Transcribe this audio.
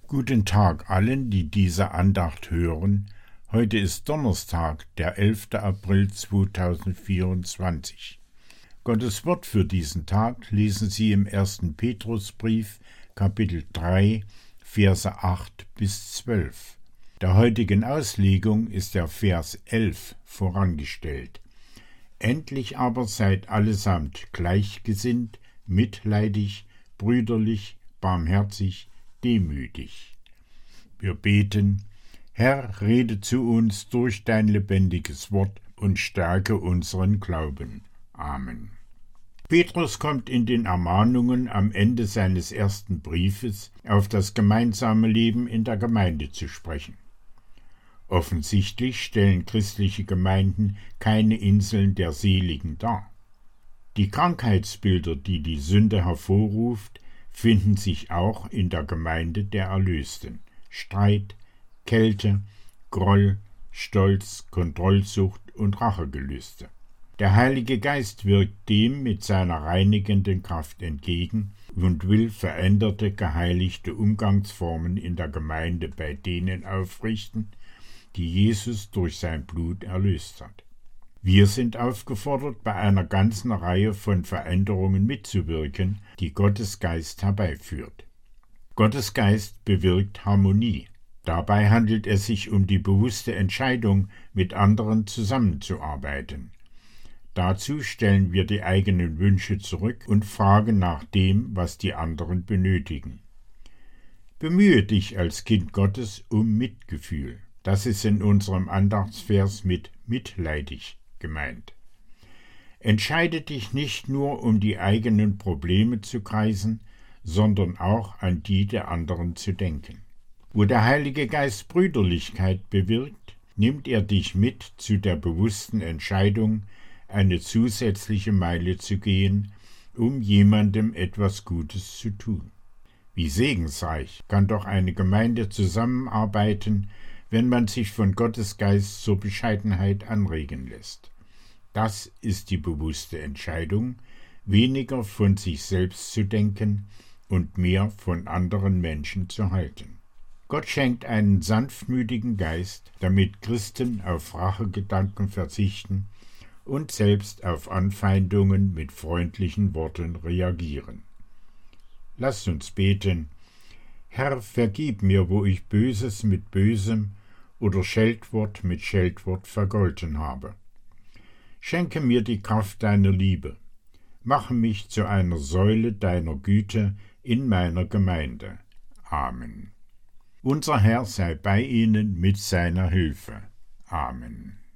Guten Tag allen, die diese Andacht hören. Heute ist Donnerstag, der 11. April 2024. Gottes Wort für diesen Tag lesen Sie im 1. Petrusbrief, Kapitel 3, Verse 8 bis 12. Der heutigen Auslegung ist der Vers 11 vorangestellt. Endlich aber seid allesamt gleichgesinnt, mitleidig, brüderlich, barmherzig, demütig. Wir beten: Herr, rede zu uns durch dein lebendiges Wort und stärke unseren Glauben. Amen. Petrus kommt in den Ermahnungen am Ende seines ersten Briefes auf das gemeinsame Leben in der Gemeinde zu sprechen. Offensichtlich stellen christliche Gemeinden keine Inseln der Seligen dar. Die Krankheitsbilder, die die Sünde hervorruft, finden sich auch in der Gemeinde der Erlösten. Streit, Kälte, Groll, Stolz, Kontrollsucht und Rachegelüste. Der Heilige Geist wirkt dem mit seiner reinigenden Kraft entgegen und will veränderte, geheiligte Umgangsformen in der Gemeinde bei denen aufrichten, die Jesus durch sein Blut erlöst hat. Wir sind aufgefordert, bei einer ganzen Reihe von Veränderungen mitzuwirken, die Gottes Geist herbeiführt. Gottes Geist bewirkt Harmonie. Dabei handelt es sich um die bewusste Entscheidung, mit anderen zusammenzuarbeiten. Dazu stellen wir die eigenen Wünsche zurück und fragen nach dem, was die anderen benötigen. Bemühe dich als Kind Gottes um Mitgefühl. Das ist in unserem Andachtsvers mit mitleidig gemeint. Entscheide dich nicht nur, um die eigenen Probleme zu kreisen, sondern auch an die der anderen zu denken. Wo der Heilige Geist Brüderlichkeit bewirkt, nimmt er dich mit zu der bewussten Entscheidung, eine zusätzliche Meile zu gehen, um jemandem etwas Gutes zu tun. Wie segensreich kann doch eine Gemeinde zusammenarbeiten, wenn man sich von Gottes Geist zur Bescheidenheit anregen lässt. Das ist die bewusste Entscheidung, weniger von sich selbst zu denken und mehr von anderen Menschen zu halten. Gott schenkt einen sanftmütigen Geist, damit Christen auf Rachegedanken verzichten und selbst auf Anfeindungen mit freundlichen Worten reagieren. Lasst uns beten: Herr, vergib mir, wo ich Böses mit Bösem oder Scheltwort mit Scheltwort vergolten habe. Schenke mir die Kraft deiner Liebe. Mache mich zu einer Säule deiner Güte in meiner Gemeinde. Amen. Unser Herr sei bei Ihnen mit seiner Hilfe. Amen.